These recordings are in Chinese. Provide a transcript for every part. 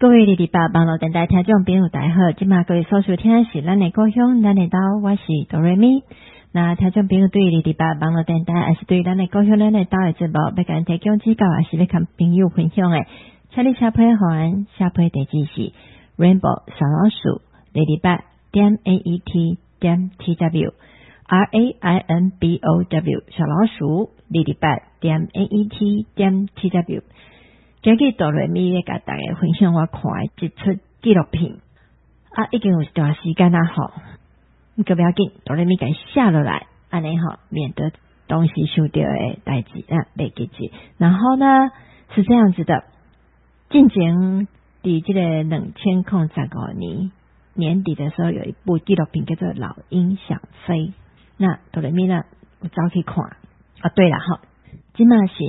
各位礼拜网络电台听众朋友大家好，今嘛各位所收听的是咱的故乡咱的岛，我是哆瑞咪。那听众朋友对于礼拜网络电台还是对咱的故乡咱的岛的节目要甲咱提供指教，还是要跟朋友分享的，请你写批还写批地址是 Rainbow 小老鼠礼拜点 AET 点 TW RAINBOW 小老鼠礼拜点 AET 点 TW。今日哆瑞咪要甲大家分享我看的一出纪录片已经有一段时间啦吼，不要紧，哆瑞咪甲下落来，安尼吼，免得东西收掉的代志袂记住。然后呢是这样子的，近前伫这个2015年年底的时候，有一部纪录片叫做《老鹰想飞》，那哆瑞咪呢有走去看对了吼。今嘛是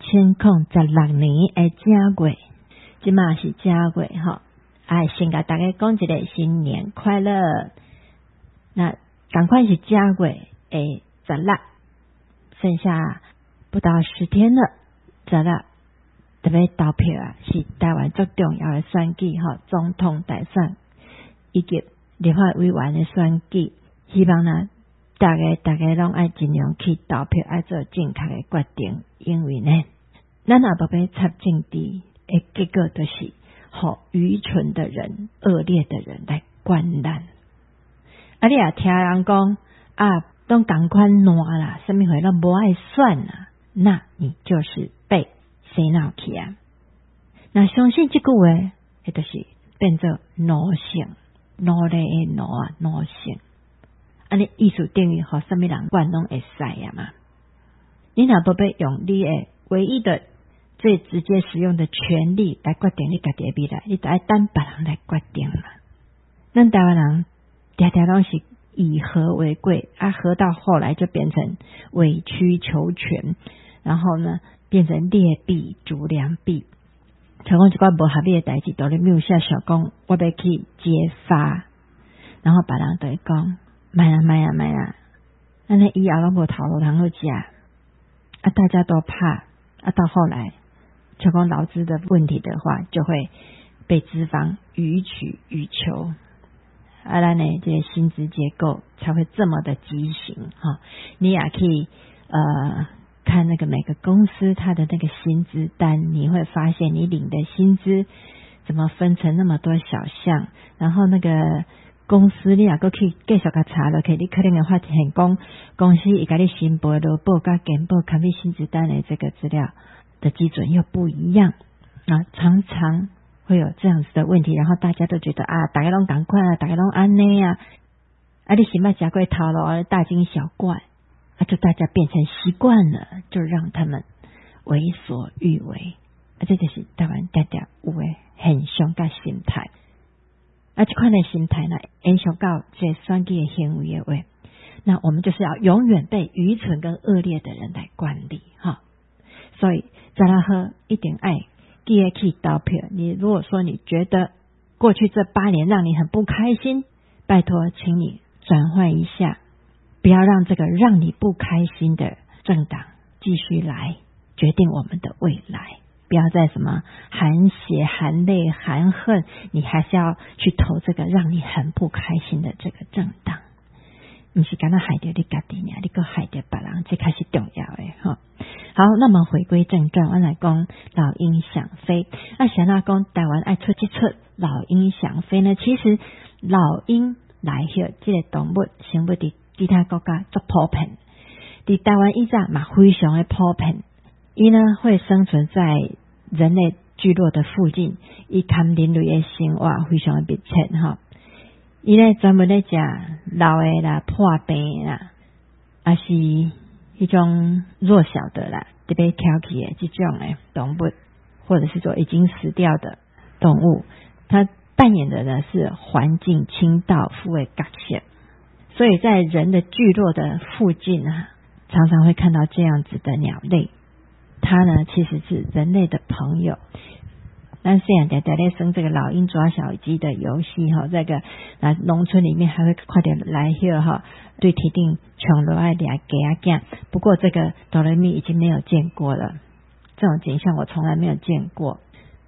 2016年的正月，今嘛是正月吼，先甲大家讲一个新年快乐。那赶快是正月的16，剩下不到10天了，16特别投票是台湾最重要的选举吼，总统大选以及立法委员的选举，希望呢大家拢爱尽量去投票，爱做正确的决定，因为呢，咱也无要插政治的结果，就是互愚蠢的人、恶劣的人来管咱。你也听人讲都同款烂啦，什么话都无爱选啦，那你就是被洗脑去啊！那相信这句话，就是变做奴性，奴隶的奴奴性。安尼意思等于和什么人管拢会使啊嘛？你若无要用你的唯一的最直接使用的权利来决定你家己的未来，你就要等别人来决定嘛。咱台湾人常常拢是以和为贵和到后来就变成委曲求全，然后呢变成劣币逐良币。像讲一寡无合理的代志，都咧没有下想讲我要去揭发，然后别人就会讲买啊，那以后拢无头路通好食大家都怕到后来就讲劳资的问题的话，就会被资方予取予求咱呢这些薪资结构才会这么的畸形你也可以看那个每个公司它的那个薪资单，你会发现你领的薪资怎么分成那么多小项，然后那个公司你也搁去继续甲查落去，你可能会发现讲公司伊甲你申报劳保甲健保卡比薪资单的这个资料的基准又不一样常常会有这样子的问题，然后大家都觉得大家拢同款大家拢安尼你是嘛吃过头路大惊小怪就大家变成习惯了，就让他们为所欲为这就是台湾常常有的现象甲心态这款的心态呢，影响到这选举的行为的话，那我们就是要永远被愚蠢跟恶劣的人来管理所以再来喝一点爱，记得去投票。你如果说你觉得过去这8年让你很不开心，拜托，请你转换一下，不要让这个让你不开心的政党继续来决定我们的未来。不要再什么含血含泪含恨，你还是要去投这个让你很不开心的这个政党，不是刚刚害到你家己呢，你还害到别人，这才是重要的好，那么回归正传，我来讲老鹰想飞想要讲台湾爱出这出老鹰想飞呢，其实老鹰来后这个动物生物伫其他国家做普遍，伫台湾以前嘛非常的普遍，伊呢会生存在人类聚落的附近，伊跟人类的生活非常的密切伊呢专门咧食老的啦、破病啦，还是一种弱小的啦，特别挑剔的这种的动物，或者是说已经死掉的动物，它扮演的呢是环境清道夫的角色，所以在人的聚落的附近常常会看到这样子的鸟类，它呢其实是人类的朋友。咱虽然在生这个老鹰抓小鸡的游戏这个农村里面还会快点来对铁定抢落来俩给啊，不过这个哆来咪已经没有见过了，这种景象我从来没有见过。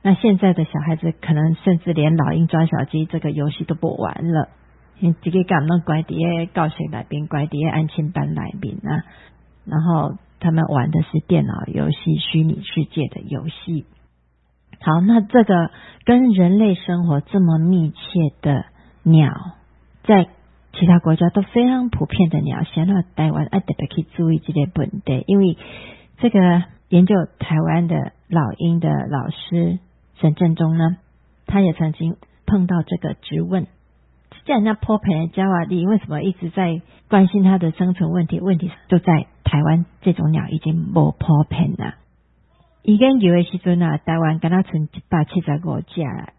那现在的小孩子可能甚至连老鹰抓小鸡这个游戏都不玩了，这个感到乖伫教室内面，乖伫安亲班内面啊，然后他们玩的是电脑游戏、虚拟世界的游戏。好，那这个跟人类生活这么密切的鸟，在其他国家都非常普遍的鸟，显然台湾要特别去注意这个问题，因为这个研究台湾的老鹰的老师沈正中呢，他也曾经碰到这个质问，既然人家普遍的鸟啊，你为什么一直在关心它的生存问题？问题就在台湾这种鸟已经没普遍了。伊研究的时阵啊，台湾敢若剩175只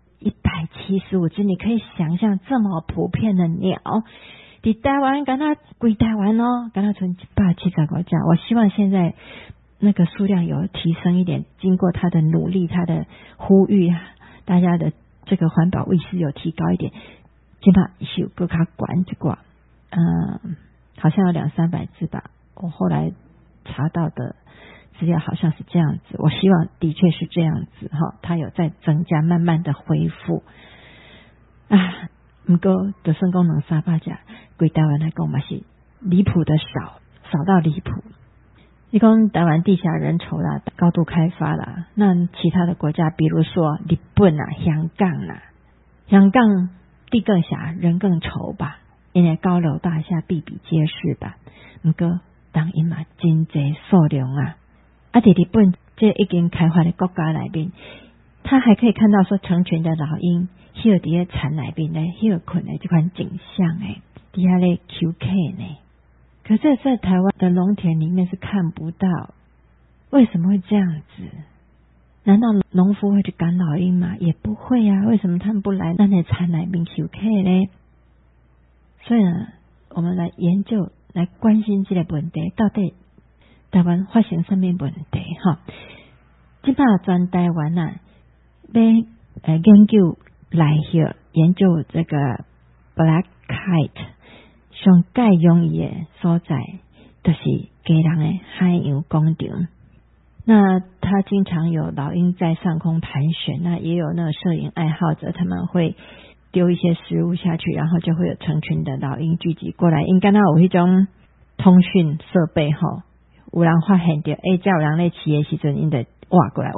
，175只，你可以想象这么普遍的鸟，伫台湾敢若规台湾哦，敢若剩175只。我希望现在那个数量有提升一点，经过他的努力，他的呼吁，大家的这个环保意识有提高一点，起码是有更加管一寡，好像有200-300只吧。我后来查到的资料好像是这样子，我希望的确是这样子哈，它有在增加，慢慢的恢复啊。不过就算讲200-300只，对台湾来讲嘛是离谱的少到离谱。你讲台湾地狭人稠啦，高度开发啦，那其他的国家，比如说日本啊、香港啦，香港地更狭，人更稠吧，因为高楼大厦比比皆是吧。不过当然嘛，真济数量啊。在日本这已经开发的国家内面，他还可以看到说成群的老鹰迄个伫田内面呢，迄个困的这款景象诶，底下咧求客呢。可是在台湾的农田里面是看不到，为什么会这样子？难道农夫会去赶老鹰吗？也不会啊，为什么他们不来那田内面求客呢？所以呢，我们来研究，来关心这个问题，到底台湾发生什么问题哈？即摆全台湾啊，要研究来here研究这个 black kite 上介容易的所在，就是基隆的海洋广场。那他经常有老鹰在上空盘旋，那也有那个摄影爱好者，他们会丢一些食物下去，然后就会有成群的老鹰聚集过来。应该那有一种通讯设备哈。有人发现到，才有人咧饲的时阵，因就挖过来。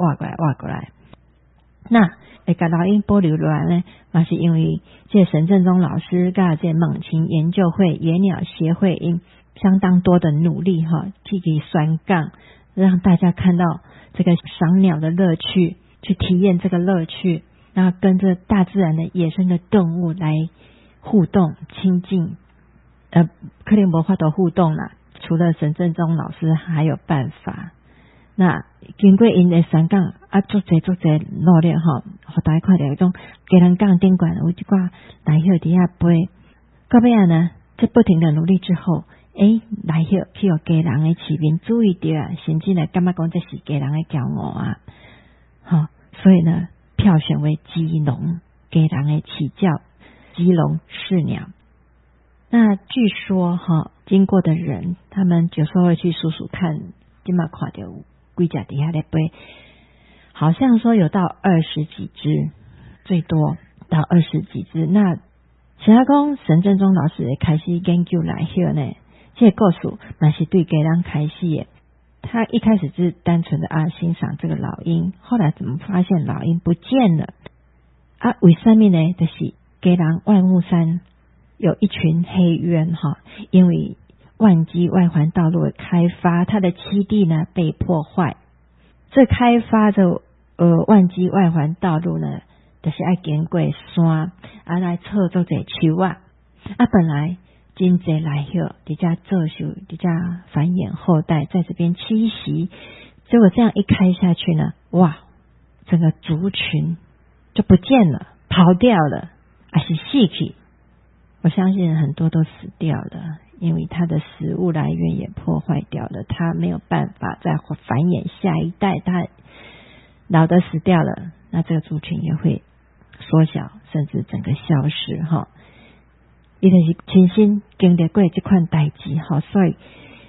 那会甲老鹰保留落来呢，嘛是因为这沈正中老师甲这猛禽研究会、野鸟协会因相当多的努力哈，去宣讲，让大家看到这个赏鸟的乐趣，去体验这个乐趣，然后跟着大自然的野生的动物来互动亲近，可能无法度互动啦。除了沈正中老师还有办法，那经过因的宣讲啊，足侪努力吼，互大家看到迄种基隆港顶管有一寡来叶底下飞，到尾呢，在不停的努力之后，来叶去有基隆的市民注意到啊，甚至呢感觉讲这是基隆的骄傲啊，所以呢票选为基隆的起叫基隆市鸟。那据说经过的人，他们有时候会去数数看，今嘛看到几只底下在飞，好像说有到20几只，最多到20几只。那其他讲沈正中老师也开始研究来后呢，这个故事嘛是对家人开始的。他一开始是单纯的欣赏这个老鹰，后来怎么发现老鹰不见了啊？为什么呢？就是家人外木山有一群黑鸢因为万基外环道路的开发，它的栖地呢被破坏。这开发的万基外环道路呢，就是要经过山来测做这树啊。本来真侪来后，伫家做秀，伫家繁衍后代，在这边栖息。结果这样一开下去呢，哇，整个族群就不见了，跑掉了，还是死去。我相信很多都死掉了，因为它的食物来源也破坏掉了，它没有办法再繁衍下一代，它老的死掉了，那这个族群也会缩小，甚至整个消失伊就是亲身经历过这款代志所以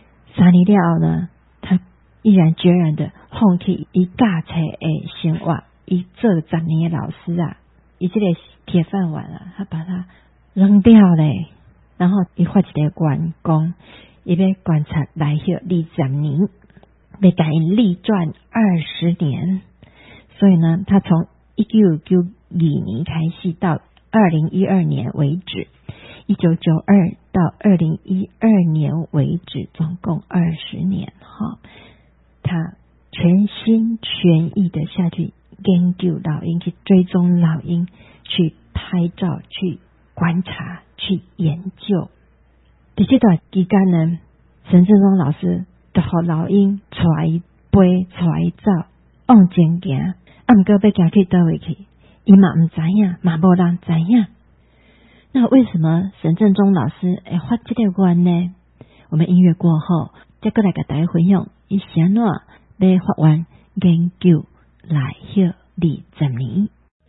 3年了后呢，他毅然决然的放弃伊驾车的生活， 伊做10年的老师啊，伊这个铁饭碗啊，他把它扔掉嘞。然后伊发一个愿讲，伊要观察来许20年，要甲因立传20年。所以呢，他从1992年开始到2012年为止，1992到2012年为止，总共20年哈。他全心全意的下去研究老鹰，去追踪老鹰，去拍照，去观察，去研究。在这段期间呢，沈振中老师就和老鹰带伊飞，带伊走，往前行。不过要行去倒位去，伊嘛唔知影，嘛无人知影。那为什么沈振中老师会发这个愿呢？我们音乐过后，再过来给大家分享，伊是安怎要发愿研究来许20年。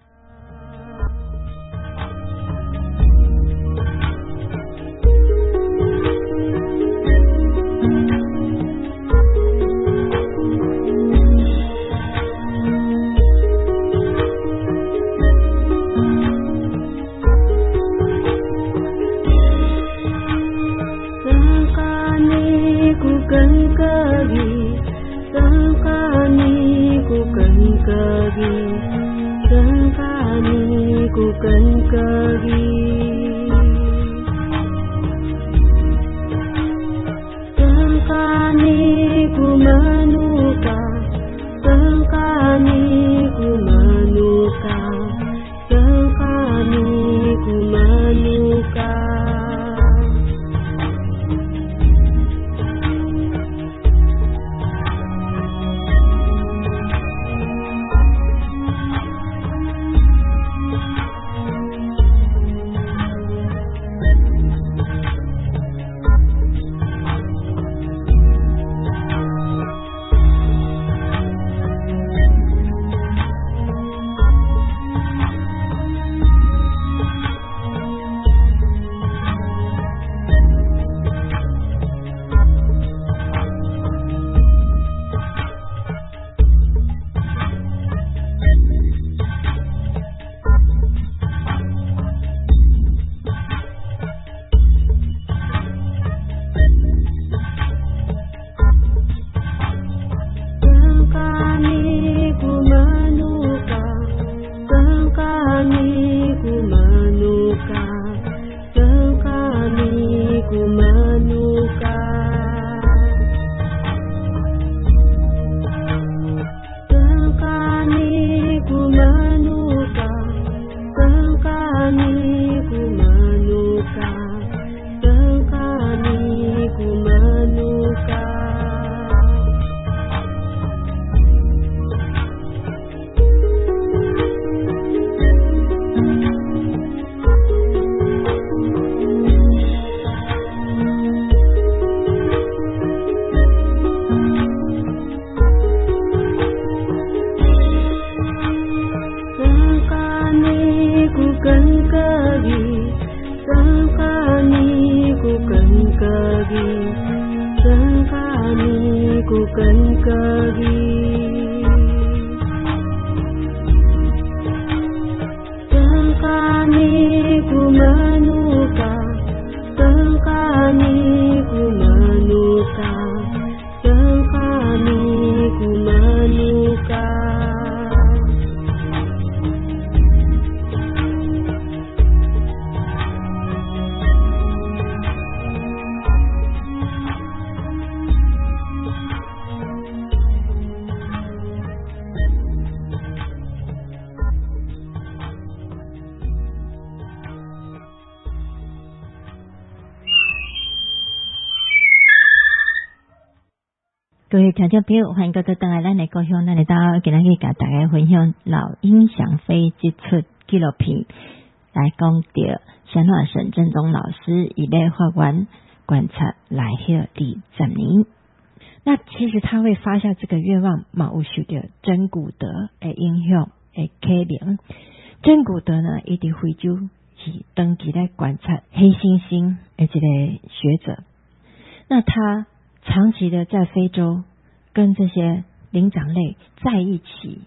各位听众朋友，欢迎各位回来咱的故乡，咱来到今日甲大家分享老鹰想飞这出纪录片，来讲到先让沈振中老师伊要发愿观察来许20年。那其实他会发下这个愿望，嘛有受到真古德的影响的启蒙。真古德呢，伊伫非洲是长期来观察黑猩猩的这个学者，那他长期的在非洲跟这些灵长类在一起，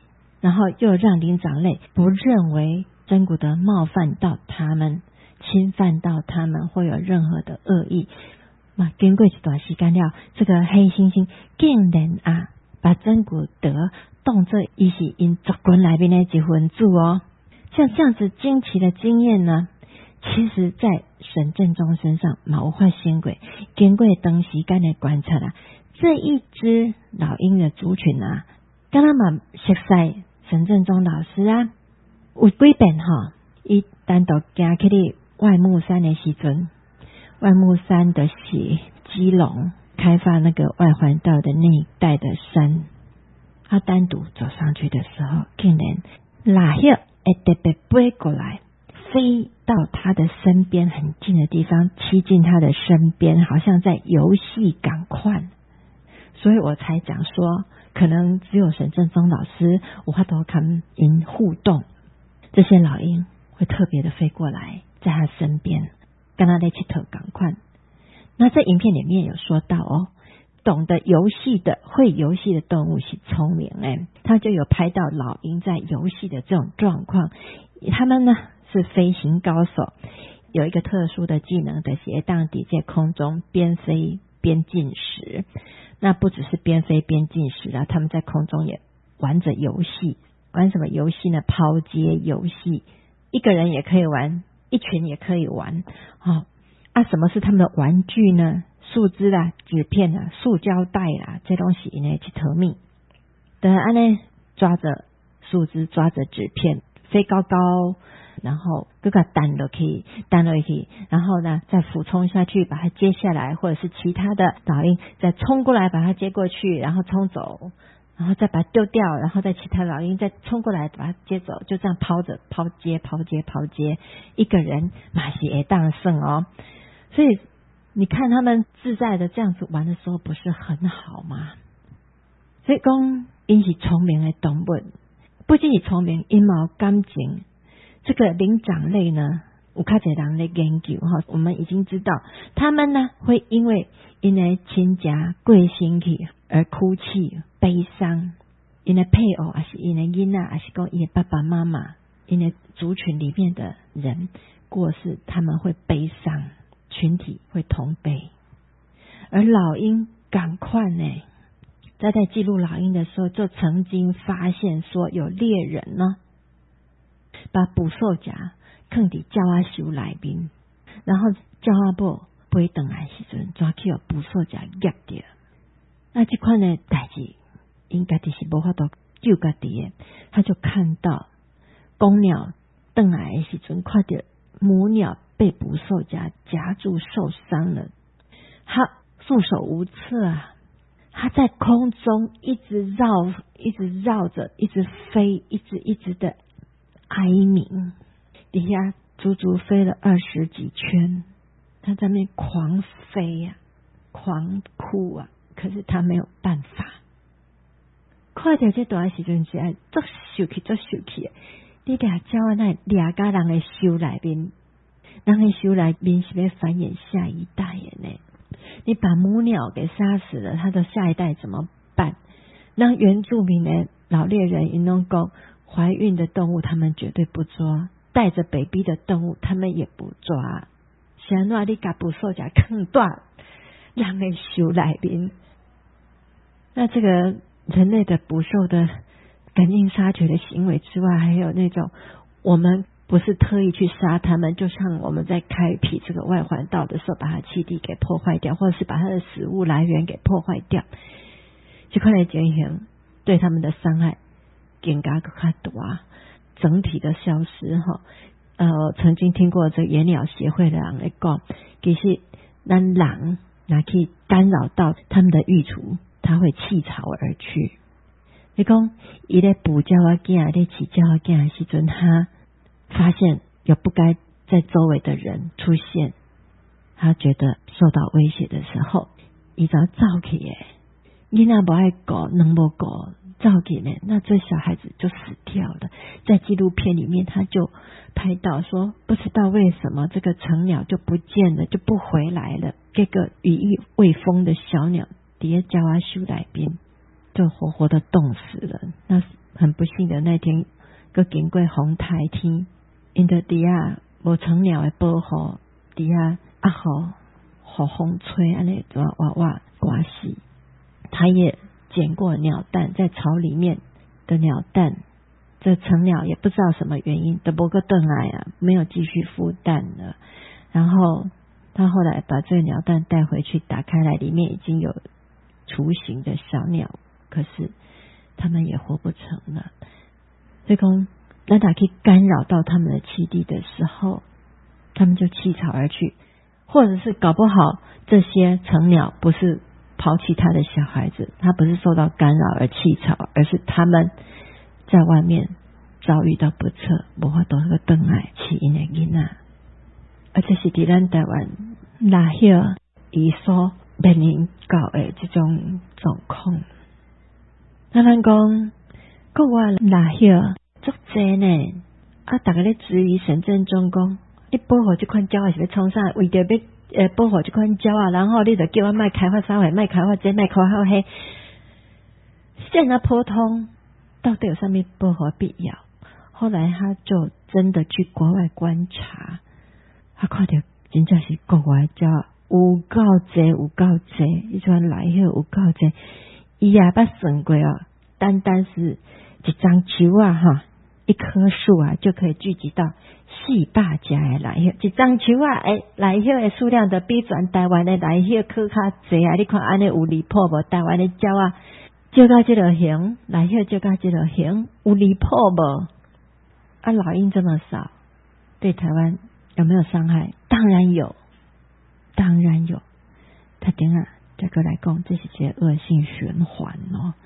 然后又让灵长类不认为真古德冒犯到他们，侵犯到他们，或有任何的恶意。经过一段时间了，这个黑猩猩竟然把真古德当作伊是因族群里面的一份子哦。像这样子惊奇的经验呢，其实在沈振中身上有发生过。经过长时间的观察这一只老鹰的族群敢若嘛熟悉沈振中老师有几遍伊单独行去外木山的时阵，外木山的是基隆开发那个外环道的那一带的山，他单独走上去的时候，竟然拉叶特别飞过来，飞到他的身边很近的地方，贴近他的身边，好像在游戏赶快。所以我才讲说，可能只有沈振中老师有法度跟因互动，这些老鹰会特别的飞过来，在他身边跟他在一起赶快。那在影片里面有说到懂得游戏的会游戏的动物是聪明他就有拍到老鹰在游戏的这种状况。他们呢是飞行高手，有一个特殊的技能的是当抵在空中边飞边进食。那不只是边飞边进食他们在空中也玩着游戏。玩什么游戏呢？抛接游戏，一个人也可以玩，一群也可以玩什么是他们的玩具呢？树枝纸片塑胶袋这东西呢去投命的抓着树枝，抓着纸片飞高高，然后各个弹落去，然后呢再俯冲下去把它接下来，或者是其他的老鹰再冲过来把它接过去，然后冲走，然后再把它丢掉，然后再其他老鹰再冲过来把它接走，就这样抛接，一个人马是会当胜所以你看他们自在的这样子玩的时候，不是很好吗？所以说因是聪明的动物，不仅是聪明，因有感情。这个灵长类呢有较侪人在研究我们已经知道他们呢会因为因的亲家过身去而哭泣悲伤，因的配偶还是因的囡仔，还是说因的爸爸妈妈，因的族群里面的人过世，他们会悲伤，群体会同悲。而老鹰赶快呢，在记录老鹰的时候，就曾经发现说有猎人呢把捕兽夹放在鸟仔手内面，然后鸟仔某飞回来时阵，抓去捕兽夹夹掉。那这款的代志应该是无法度救家己的，他就看到公鸟回来的时阵，看到母鸟被捕兽夹夹住受伤了，他束手无策他在空中一直绕着，一直飞，一直的哀鸣，底下足足飞了20几圈，他在那边狂飞狂哭可是他没有办法。看到这段时阵是足受气你俩鸟那俩家人的手内面，人的手内面是要繁衍下一代的呢。你把母鸟给杀死了，它的下一代怎么办？让原住民的老猎人因拢讲，怀孕的动物他们绝对不抓，带着 baby 的动物他们也不抓。想让你把捕兽夹更大人的手内面，那这个人类的捕兽的赶尽杀绝的行为之外，还有那种我们不是特意去杀他们，就像我们在开辟这个外环道的时候，把它栖地给破坏掉，或者是把它的食物来源给破坏掉，这块的情形对他们的伤害更加更大，整体的消失曾经听过这个野鸟协会的人来讲，其实咱人拿去干扰到他们的育雏，他会弃巢而去。你讲他在捕鸟仔囝，在饲鸟仔囝的时阵，他发现有不该在周围的人出现，他觉得受到威胁的时候，他就走去囡仔不爱顾，人不顾，走去呢，那这小孩子就死掉了。在纪录片里面他就拍到说，不知道为什么这个成鸟就不见了，就不回来了，这个羽翼未丰的小鸟在鸟仔手内边就活活的冻死了。那很不幸的那天，佮经过风台天，因在底下无成鸟的保护，底下啊好风吹，安尼就哇哇刮死。他也捡过鸟蛋，在草里面的鸟蛋，这成鸟也不知道什么原因，都无个顿来啊，没有继续孵蛋了。然后他后来把这个鸟蛋带回去，打开来，里面已经有雏形的小鸟，可是他们也活不成了。所以说，那打去干扰到他们的栖地的时候，他们就弃巢而去，或者是搞不好这些成鸟不是抛弃他的小孩子，他不是受到干扰而弃巢，而是他们在外面遭遇到不测，无法度个回来饲因的囡仔。而这是伫咱台湾拉叶伊所面临到的这种状况。那咱讲国外拉叶足济呢，大家咧质疑沈振中讲，你保护这款鸟是要创啥？为着要保护这款鸟啊，然后你就叫我卖开发啥货，卖开发这，卖开发迄，现在普通到底有什么保护必要？后来他就真的去国外观察。他看到真正是国外鸟有够济，迄种来叶有够济，伊也捌算过哦，单是一张树啊哈，一棵树啊就可以聚集到400只的来叶，一张树啊，来叶的数量的比全台湾的来叶可较济啊！你看安尼有离谱无？台湾的鸟啊，照到这个形，来叶照到这个形，有离谱无？老鹰这么少，对台湾有没有伤害？当然有。他等下这个来讲，这是一个恶性循环哦。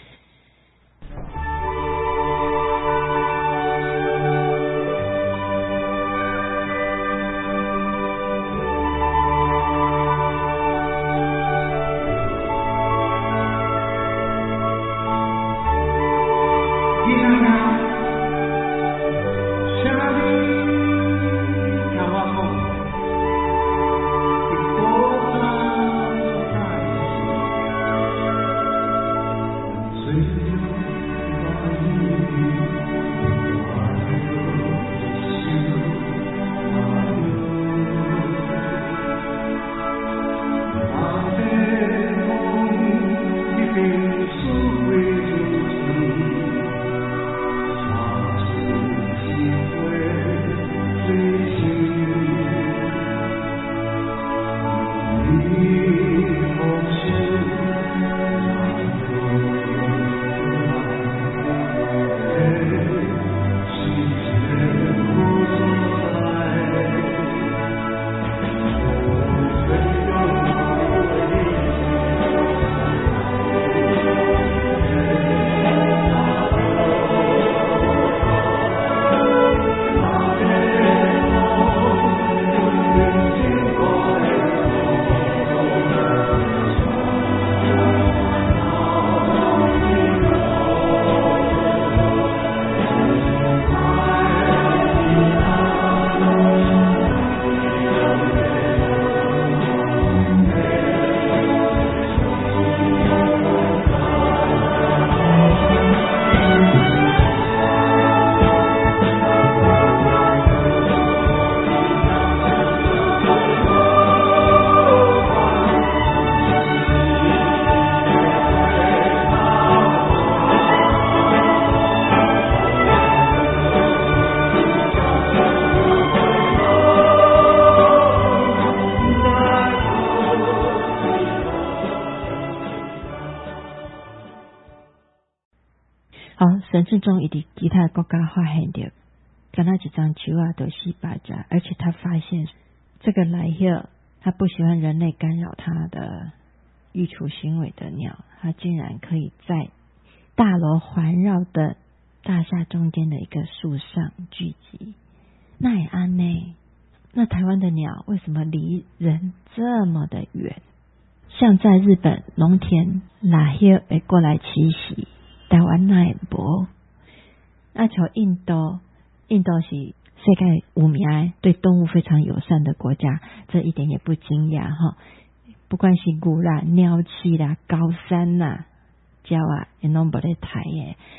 沈振中以及其他国家发现的，跟他几张球啊都400只，而且他发现这个来叶，他不喜欢人类干扰他的育雏行为的鸟，它竟然可以在大楼环绕的大厦中间的一个树上聚集。那也安呢？那台湾的鸟为什么离人这么的远？像在日本农田来叶会过来栖息，台湾那也无。那像印度是世界有名对动物非常友善的国家，这一点也不惊讶哈。不管是牛啦、鸟鼠啦、高山啦、鸟啊，也拢无咧杀诶。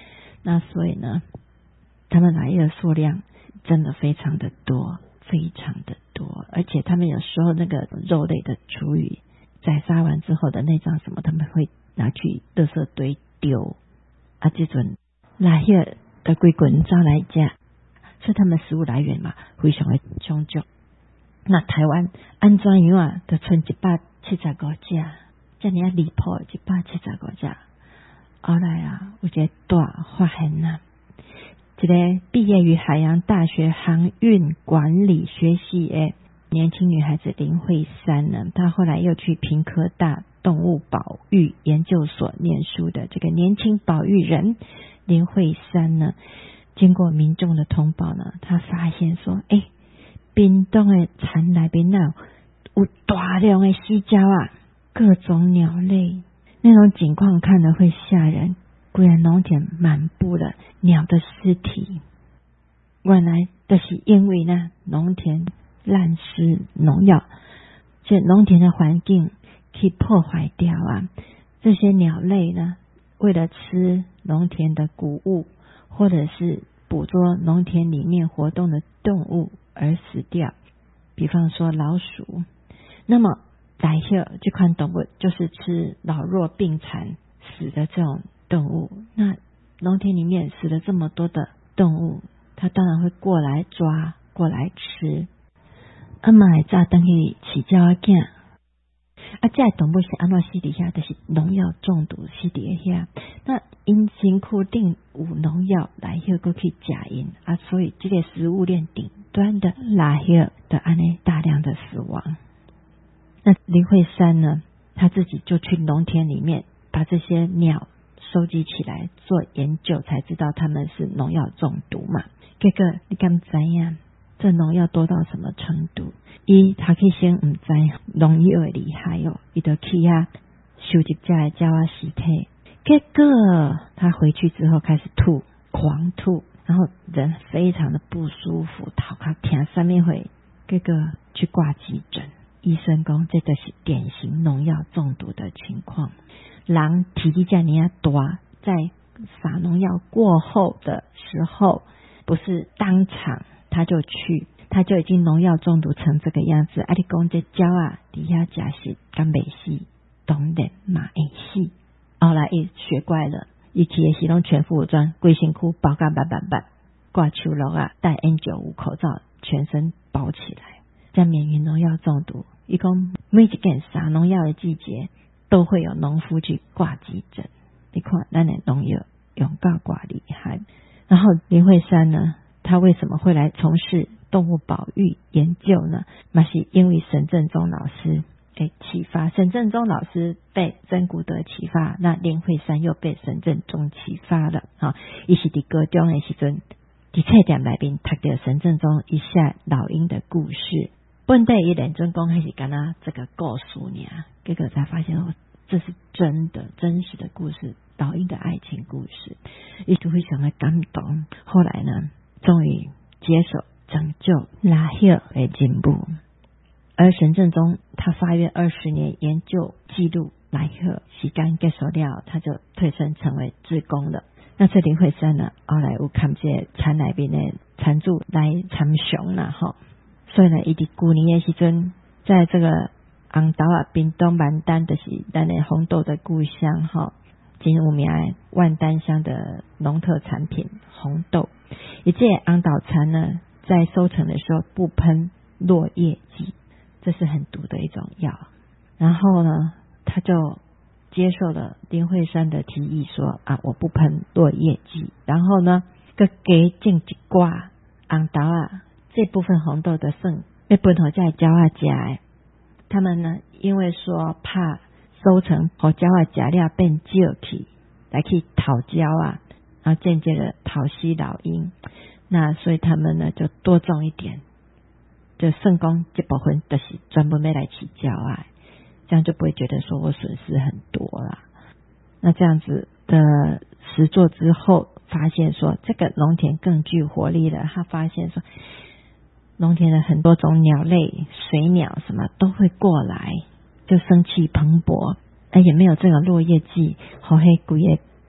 那所以呢，他们来的数量真的非常的多，非常的多，而且他们有时候那个肉类的厨余宰杀完之后的内脏什么，他们会拿去垃圾堆丢啊，这阵来些的规滚招来家，所以他们食物来源嘛非常的充足。那台湾安怎样啊，就剩175只，这么离谱，175只。后来啊，有一个大发现啊，一个毕业于海洋大学航运管理学系的年轻女孩子林慧珊呢，她后来又去屏科大动物保育研究所念书的这个年轻保育人林慧珊呢，经过民众的通报呢，她发现说，屏东的田内面有大量的死鸟啊，各种鸟类，那种景况看了会吓人，整个农田满布了鸟的尸体。原来就是因为呢，农田滥施农药，这农田的环境去破坏掉啊，这些鸟类呢，为了吃农田的谷物，或者是捕捉农田里面活动的动物而死掉，比方说老鼠。那么来些这款动物就是吃老弱病残死的这种动物，那农田里面死了这么多的动物，它当然会过来抓过来吃。嘛早回去饲鸟仔囝，这动物是安怎死伫遐，就是农药中毒死伫遐。那因身躯顶有农药来迄个去食因所以这个食物链顶端的来迄的安尼大量的死亡。那林慧珊呢，他自己就去农田里面把这些鸟收集起来做研究，才知道他们是农药中毒嘛。结果你敢知影这农药多到什么程度？他去先唔知农药的厉害哦，他就去收集这的鸟仔尸体。结果他回去之后开始吐，狂吐，然后人非常的不舒服，头壳痛3么回，结果去挂急诊。医生说这就是典型农药中毒的情况。人体力这么大，在撒农药过后的时候，不是当场他就已经农药中毒成这个样子。你说这鸟仔底下假是敢袂死，当然嘛会死。后来学乖了，他去的是拢全副武装，规身躯包甲板，挂手套戴 N95 口罩，全身包起来，这样免于农药中毒。他说每一件撒农药的季节都会有农夫去挂急诊。你看咱的农药用到多厉害。然后林慧珊呢，他为什么会来从事动物保育研究呢？那是因为沈正中老师启发。沈正中老师被曾古德启发，那林慧珊又被沈正中启发了。他是在高中的时候在册店内面读到沈正中一下老鹰的故事，本地他认真说那是跟他这个故事而结果才发现这是真实的故事，老鹰的爱情故事，他就非常的感动。后来呢，终于接手拯救拉希尔的任务。而沈正中他发约20年研究记录拉希尔时间结束了，他就退身成为志工了。那这林慧珊呢，后来有看这田内面的田主来参详啦所以呢，他在去年的时阵，在这个红豆屏东万丹，就是咱的红豆的故乡真有名的万丹乡的农特产品红豆。这个红豆田呢，在收成的时候不喷落叶剂，这是很毒的一种药。然后呢，他就接受了林慧珊的提议说我不喷落叶剂，然后呢再加种一挂红豆这部分红豆的剩要分给这鸟仔吃的。他们呢，因为说怕收成给鸟仔吃了变少去，来去讨鸟然后间接的讨吸老鹰，那所以他们呢就多种一点，就剩工这部分就是专门要来饲鸟仔，这样就不会觉得说我损失很多啦。那这样子的实作之后，发现说这个农田更具活力了。他发现说农田的很多种鸟类，水鸟什么都会过来，就生气蓬勃，也没有这个落叶剂，好黑鬼的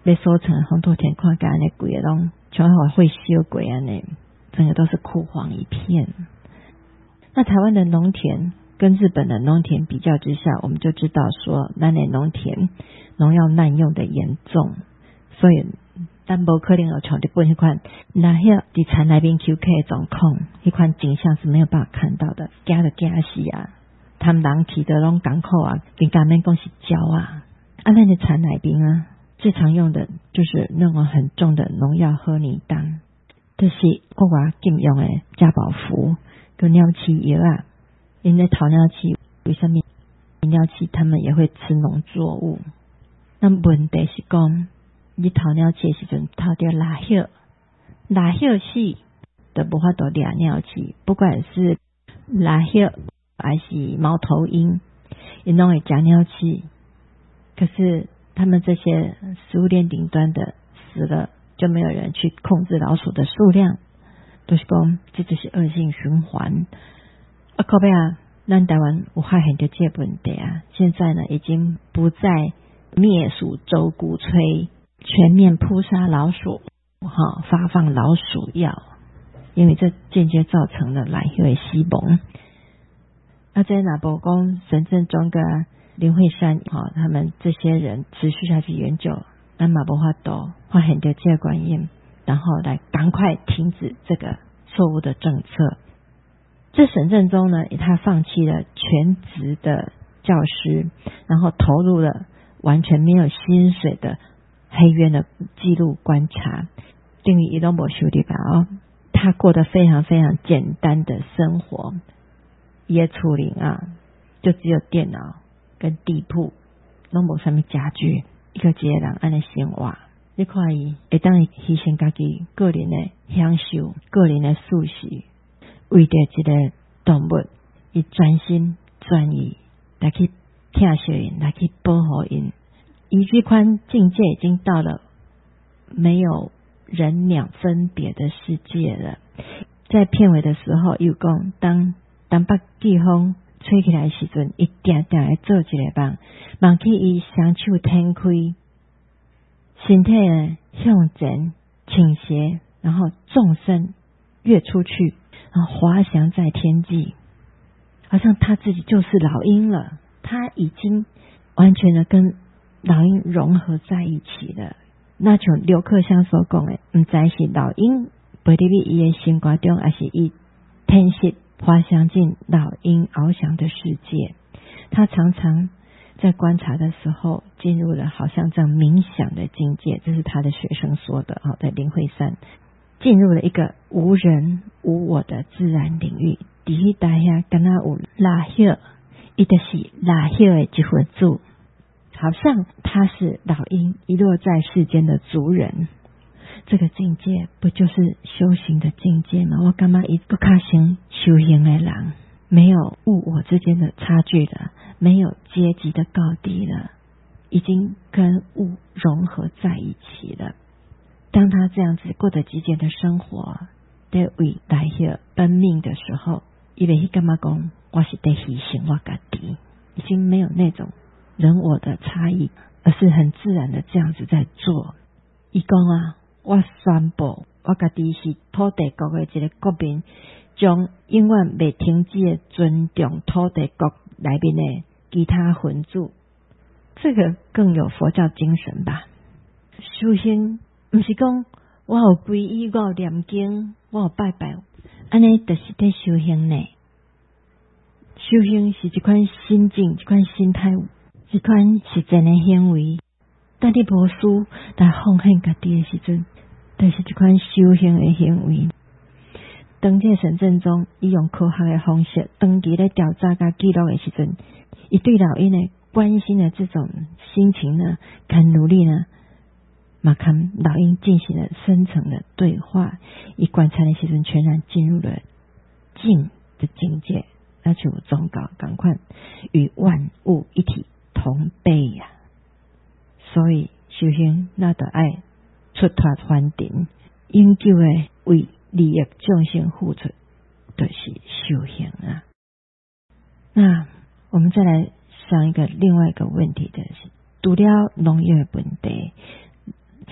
被收成红豆田看干那鬼拢全好会修鬼啊呢，整个都是枯黄一片。那台湾的农田跟日本的农田比较之下，我们就知道说咱的农田农药滥用的严重，所以但不可能有像日本那款那些地产那边 QK 的状况，那款景象是没有办法看到的，惊的惊死啊！他们人提的那种港口啊，跟干面讲是胶啊，那的产那边啊，最常用的就是那种很重的农药和泥当，这是国外禁用的加宝福跟尿气药啊。因为桃尿气为什么尿气他们也会吃农作物？那问题是讲，你桃尿气的时阵头着拉血死，就无法度抓尿气，不管是拉血还是猫头鹰，也拢会夹尿气。可是他们这些食物链顶端的死了，就没有人去控制老鼠的数量，都是讲这就是恶性循环。可悲啊！咱台湾有发现到这个问题啊，现在呢已经不再灭鼠周鼓吹，全面扑杀老鼠，发放老鼠药，因为这间接造成了老鼠的死亡。在哪部讲沈振中跟林慧珊他们这些人持续下去研究，咱嘛无法度发现到这个原因，然后来赶快停止这个错误的政策。这沈振中呢，他放弃了全职的教师，然后投入了完全没有薪水的黑渊的记录观察，等于一都没收入吧他过得非常非常简单的生活，也处理就只有电脑跟地铺，都没什么家具，一个人按的生活。你看伊会当牺牲自己个人的享受、个人的舒适，为着一个动物，伊专心专意来去疼惜因，来去保护因。伊这款境界已经到了没有人鸟分别的世界了。在片尾的时候又讲，当东北季风吹起来的时阵，伊定定来做一个梦，梦去伊双手摊开，身体呢向前倾斜，然后纵身跃出去，然后滑翔在天际，好像他自己就是老鹰了，他已经完全的跟老鹰融合在一起了。那像刘克襄所讲的，不知是老鹰飞入伊的心肝中，还是伊天息滑翔进老鹰翱翔的世界。他常常在观察的时候进入了好像这样冥想的境界，这是他的学生说的在灵会山进入了一个无人无我的自然领域。在那大下跟他有拉血，他就是拉血的一份子，好像他是老鹰遗落在世间的族人。这个境界不就是修行的境界吗？我感觉一个较像修行的人，没有物我之间的差距了，没有阶级的高低了，已经跟物融合在一起了。当他这样子过着极简的生活，在为来血奔命的时候，他就感觉说我是在牺牲我自己，已经没有那种人我的差异，而是很自然的这样子在做。他说我宣布我自己是土地国的一个国民，将永远未停止的尊重土地国里面的其他分子。这个更有佛教精神吧。修行不是讲我有皈依，我有念经，我有拜拜，这样就是在修行呢。修行是一款心境，一款心态，一款实践的行为。当你无私来奉献自己的时阵，就是一款修行的行为。当这沈振中以用科学的方式长期咧调查甲记录的时阵，伊对老鹰的关心的这种心情呢，跟努力呢，嘛跟老鹰进行了深层的对话。伊观察的时阵，全然进入了静的境界，那就宗教同款与万物一体同悲呀。所以修行那就爱出脱凡尘，永久的为利益众生付出，就是修行啊。那我们再来想一个另外一个问题，就是除了农业的问题，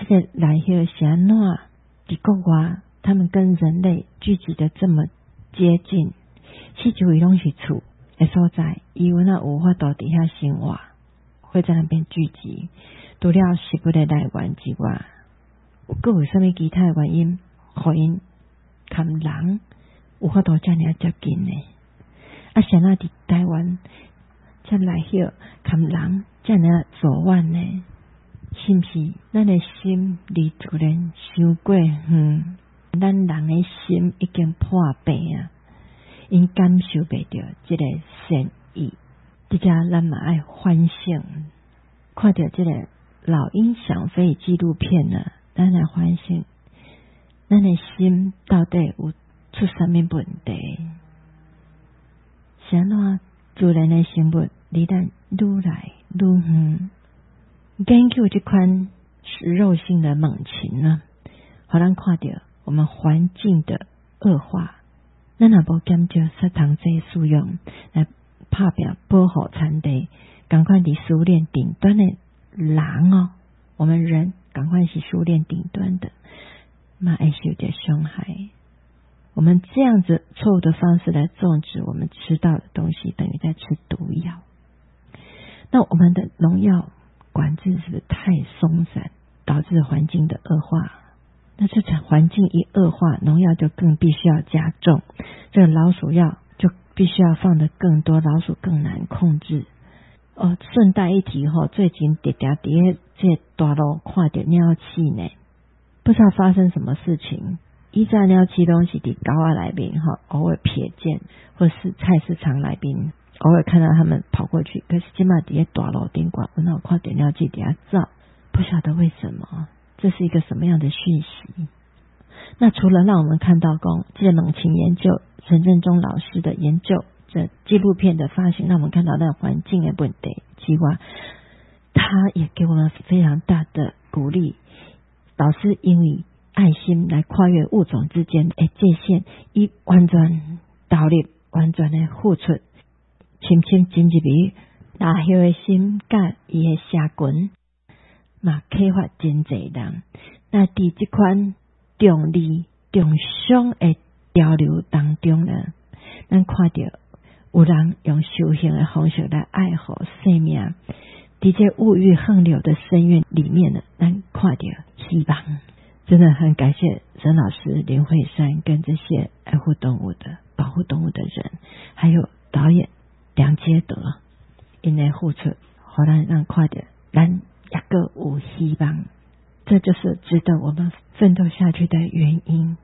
这个来叶是安怎伫国外他们跟人类聚集的这么接近，四周围拢是厝的所在，伊有法度伫遐生活，会在那边聚集。除了食物的来源之外，还有什么其他的原因，互因跟人有法度这么接近呢？谁那伫台湾这来叶跟人这么走远呢？是不是咱的心离自然伤过远？咱人的心已经破病啊，因感受不到这个善意。这家咱嘛爱反省，看到这个老鹰想飞纪录片呢，咱来反省，咱的心到底有出什么问题？是安怎自然的生物离咱愈来愈远？研究这款食肉性的猛禽呢，互咱看到我们环境的恶化，咱若无减少砂糖质使用来拍拼保护产地，赶快伫食物链顶端的人哦，我们人赶快是食物链顶端的，嘛会受到伤害。我们这样子错误的方式来种植我们吃到的东西，等于在吃毒药。那我们的农药管制是不是太松散，导致环境的恶化？那这场环境一恶化，农药就更必须要加重，这个老鼠药就必须要放得更多，老鼠更难控制。顺带一提最近伫这大路看到鸟鼠呢，不知道发生什么事情。以前鸟鼠拢是伫沟仔内面偶尔瞥见，或是菜市场内面偶尔看到他们跑过去，可是现在伫大路顶管，我有看到鸟鼠伫遐走，不晓得为什么，这是一个什么样的讯息？那除了让我们看到这个猛禽研究，陈振中老师的研究，这纪录片的发行，让我们看到那环境的问题之外，他也给我们非常大的鼓励。老师因为爱心来跨越物种之间的界限，以完全投入，完全的付出，深深进入去大叶的心甲伊的社群，嘛启发真侪人。那伫这款重利重伤的交流当中呢，咱看到有人用修行的方式来爱护生命，伫这物欲横流的深渊里面呢，咱看到希望。真的很感谢沈老师、林慧珊跟这些爱护动物的、保护动物的人，还有导演梁杰德，因的付出，互咱让看到咱也个有希望，这就是值得我们奋斗下去的原因。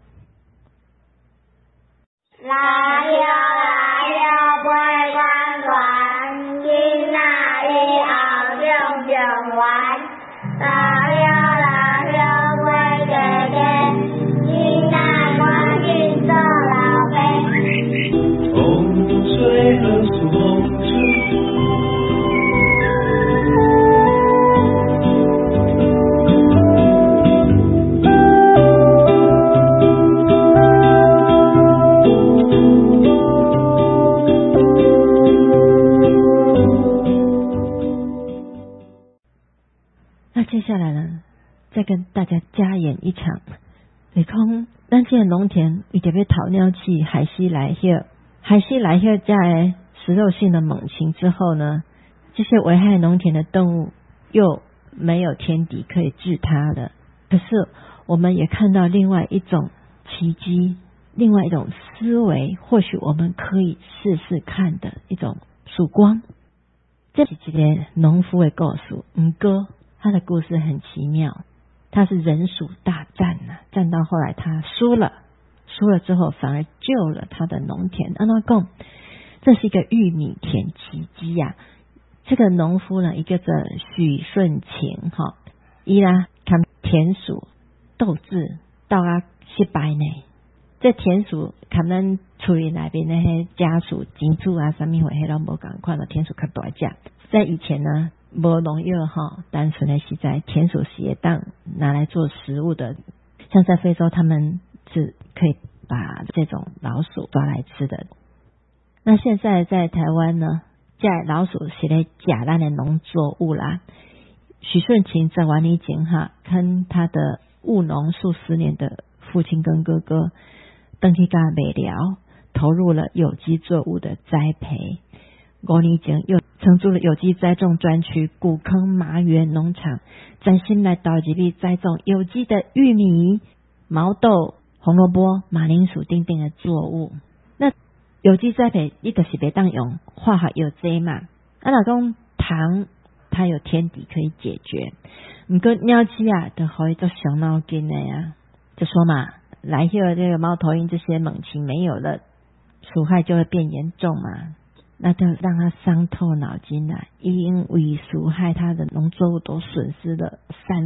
来哟来哟，陪玩玩，囡仔以后种种玩，来哟来哟，陪姐姐，囡仔赶紧做老爸。风吹了树风吹。 接下来呢，再跟大家加演一场。你讲咱这个农田伊特别讨鸟气，海西来here这的食肉性的猛禽之后呢，这些危害农田的动物又没有天敌可以治它了。可是我们也看到另外一种奇迹，另外一种思维，或许我们可以试试看的一种曙光。这是一个农夫的故事，不过他的故事很奇妙，他是人鼠大战战到后来他输了之后反而救了他的农田。按照讲，这是一个玉米田奇迹啊！这个农夫呢，一个叫许顺晴伊啦看田鼠斗智到失败呢。这田鼠看咱厝里内边那些家鼠、金猪啊，什么货迄拢无共款的，田鼠较大只。在以前呢，无农药单纯的是在田鼠是会当拿来做食物的，像在非洲他们是可以把这种老鼠抓来吃的。那现在在台湾呢，这老鼠是来吃咱的农作物啦， 许顺琴在完以前跟他的务农数10年的父亲跟哥哥登去跟北寮投入了有机作物的栽培。5年前又承租了有机栽种专区古坑麻园农场，专心来到这里栽种有机的玉米、毛豆、红萝卜、马铃薯等等的作物。那有机栽培你就是不当用化学药剂嘛，老公糖它有天敌可以解决，不过鸟鼠就可以做伤脑筋的呀。就说嘛，来后这个猫头鹰这些猛禽没有了，鼠害就会变严重嘛，那就让它伤透脑筋了，因为鼠害它的农作物都损失了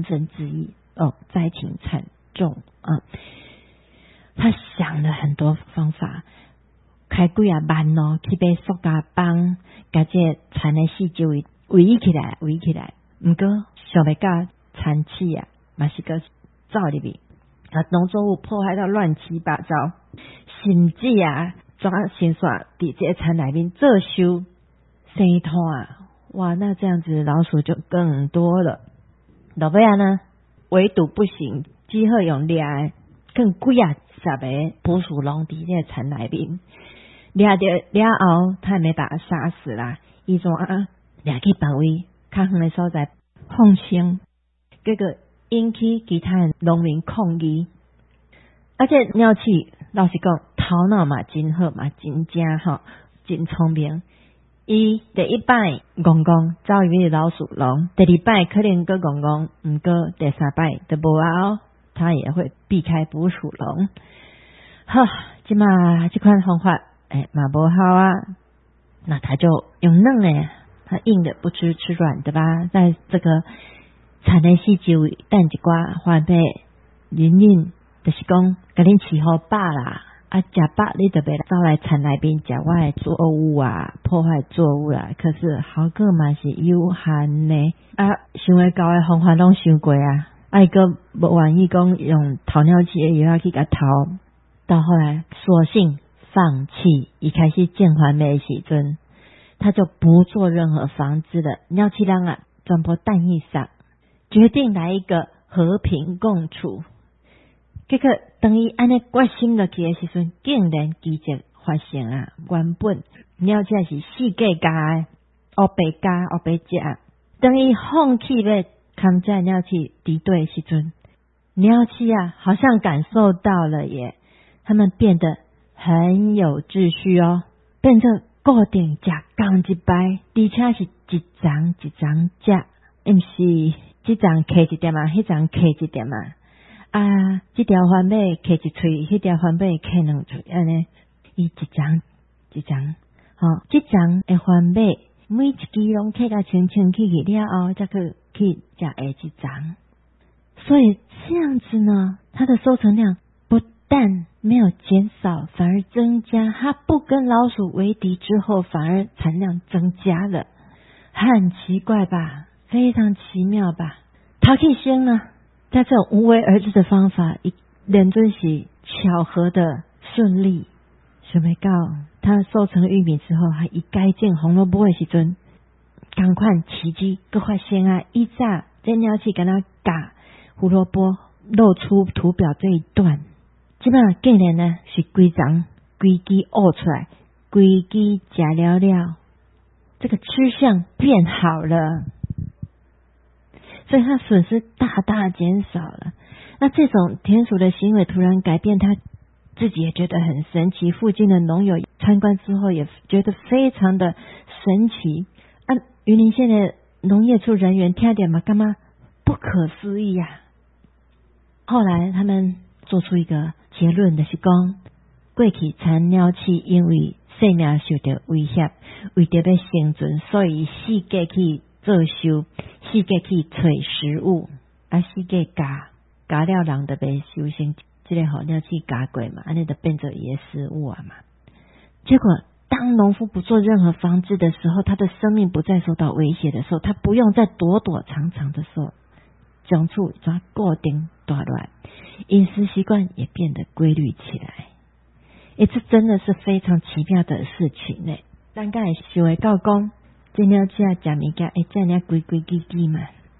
1/3灾情惨重啊。他想了很多方法，开几啊万去买塑胶棒，把这残的细菌围起来，不过想不到残气也是个走入去，把农作物破坏到乱七八糟，甚至抓先煞在这田里面做收生摊哇，那这样子老鼠就更多了。老尾呢，唯独不行，只好用猎更几10个捕鼠笼在这田里面，猎到了后，他也没把它杀死啦，伊说掠去别位较远的所在放生，结果引起其他农民抗议。而且鸟鼠老实讲头脑嘛真好嘛，真正真聪明。伊第一摆戆戆走入去老鼠笼，第二摆可能个戆戆，不过第3摆就无他也会避开捕鼠笼。好，现在这款方法嘛不好那他就用嫩的，他硬的不吃软的吧，在这个产的细节等一寡花贝忍就是讲给恁伺候饱啦，吃饱你就别走来田内边吃我的作物破坏作物啦。可是好个嘛是有限的想会到的方法拢想过一个不愿意讲用逃鸟鼠的药去给逃，到后来索性放弃，一开始建环的时阵，他就不做任何防治了。鸟鼠人全部等一上，决定来一个和平共处。结果当伊安尼决心落去的时阵，竟然奇迹发生原本鸟鼠是四界家的，黑白家黑白食，当伊放弃要看这鸟鼠敌对的时阵，鸟鼠好像感受到了耶，他们变得很有秩序变成固定食同一摆，而且是一丛一丛食，不是这丛摕一点迄丛摕一点这条番麦摕一喙，迄条番麦摕2喙，安尼伊一丛一丛这丛的番麦每一支拢摕甲清清气气了后，再去食下一丛。所以这样子呢，它的收成量不但没有减少，反而增加。它不跟老鼠为敌之后，反而产量增加了，很奇怪吧？非常奇妙吧？陶器先呢，在这种无为而治的方法，连真是巧合的顺利。想不到他收成玉米之后，还一改进红萝卜的时阵，赶快奇迹搁发生一早这鸟鼠跟他夹胡萝卜露出图表这一段，基本上竟然呢是规丛规支屙出来，规支吃了了，这个吃相变好了，所以他损失大大减少了。那这种田鼠的行为突然改变，他自己也觉得很神奇，附近的农友参观之后也觉得非常的神奇云林县的农业处人员听点嘛，干嘛不可思议后来他们做出一个结论，就是讲过去产鸟鼠因为生命受到威胁，为着要生存，所以四界去做收，四界去找食物四界夹了人就被修行，这个好鸟鼠夹过嘛，安尼就变成伊的食物嘛。结果当农夫不做任何防治的时候，他的生命不再受到威胁的时候，他不用再躲躲藏藏的时候，将处抓固定大乱，饮食习惯也变得规律起来。这真的是非常奇妙的事情呢。咱刚才想会到讲，这鸟鼠食物件这样规矩矩嘛，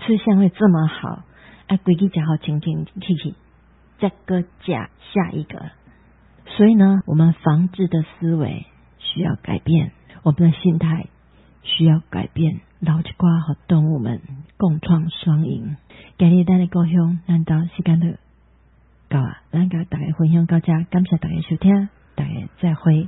吃相会这么好，规矩讲好，清清气气，再个加下一个。所以呢，我们防治的思维需要改变，我们的心态需要改变，留一寡和动物们共创双赢。今日咱的故乡，咱到时间就到啊，咱甲大家分享到这，感谢大家收听，大家再会。